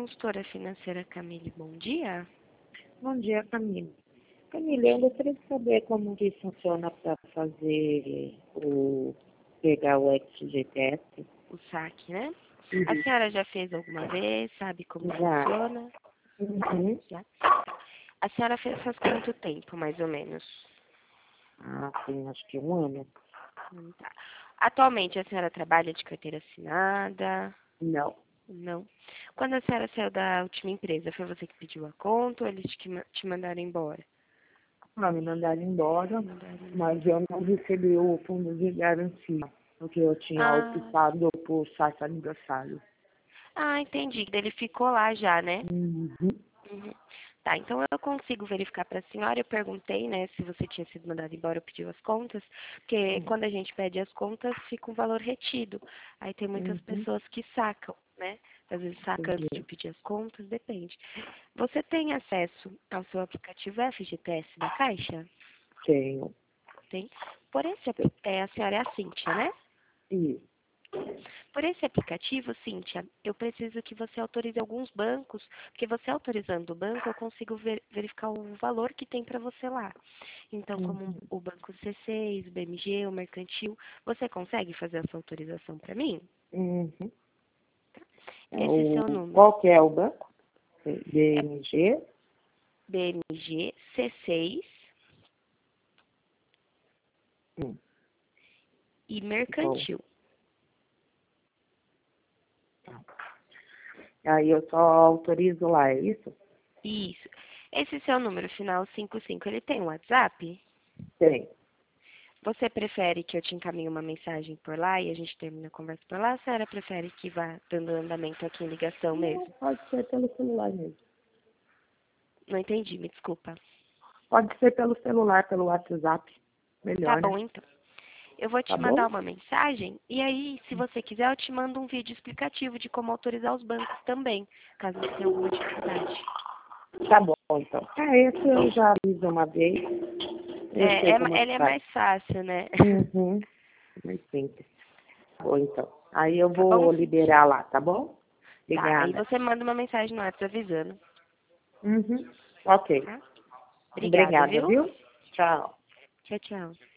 consultora financeira Camille, bom dia. Bom dia, Camila. Camila, eu gostaria de saber como que funciona para pegar o FGTS. O saque, né? Uhum. A senhora já fez alguma vez? Sabe como Já. funciona? Uhum. Já. A senhora fez faz quanto tempo, mais ou menos? Tem acho que 1 ano. Tá. Atualmente a senhora trabalha de carteira assinada? Não. Não. Quando a senhora saiu da última empresa, foi você que pediu a conta ou eles te mandaram embora? Me mandaram embora, Mandaram embora. mas eu não recebi o fundo de garantia, porque eu tinha Ah, optado por saque aniversário. entendi. Ele ficou lá já, né? Uhum. Uhum. Tá, então eu consigo verificar para a senhora. Eu perguntei, né, se você tinha sido mandado embora ou pediu as contas, porque quando a gente pede as contas, fica um valor retido. Aí tem muitas Uhum. pessoas que sacam, né? Às vezes saca antes de Entendi. pedir as contas, depende. Você tem acesso ao seu aplicativo FGTS da Caixa? Tenho. Tem? Por esse, a senhora é a Cíntia, né? Isso. Por esse aplicativo, Cíntia, eu preciso que você autorize alguns bancos, porque você autorizando o banco, eu consigo verificar o valor que tem para você lá. Então, como Uhum. o Banco C6, o BMG, o Mercantil, você consegue fazer essa autorização para mim? Uhum. Esse seu número, Qual que é o banco? BMG? BMG, C6 Hum. e Bom, Mercantil. tá. Aí eu só autorizo lá, é isso? Isso. Esse seu número final 55, ele tem um WhatsApp? Tem. Você prefere que eu te encaminhe uma mensagem por lá e a gente termine a conversa por lá? Ou a senhora prefere que vá dando andamento aqui em ligação Não, mesmo? pode ser pelo celular mesmo. Não entendi, me desculpa. Pode ser pelo celular, pelo WhatsApp. Tá Melhor, né? bom, então. Eu vou Tá te mandar bom? uma mensagem e aí, se você quiser, eu te mando um vídeo explicativo de como autorizar os bancos também, caso você tenha alguma dificuldade. Tá bom, então. Esse eu já fiz uma vez. Eu sei como Ele é faz. mais fácil, né? Uhum. Mais simples. Tá bom, então. Aí eu Tá bom, vou Cintia? liberar lá, tá bom? Tá, aí Obrigada. você manda uma mensagem no WhatsApp avisando, Uhum. Ok. tá? Obrigada, Obrigada, viu? viu? Tchau. Tchau, tchau.